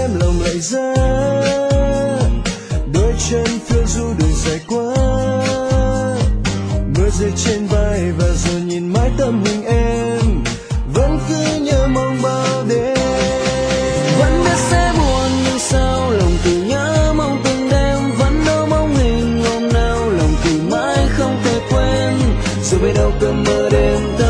lòng lại ra, đôi chân phiêu du đường dài quá, mưa rơi trên vai và rồi nhìn mãi tấm hình em, vẫn cứ nhớ mong bao đêm. Vẫn biết sẽ buồn nhưng sao lòng cứ nhớ mong từng đêm, vẫn đâu mong hình hôm nào lòng cứ mãi không thể quên, rồi biết đâu cơn mơ đêm ta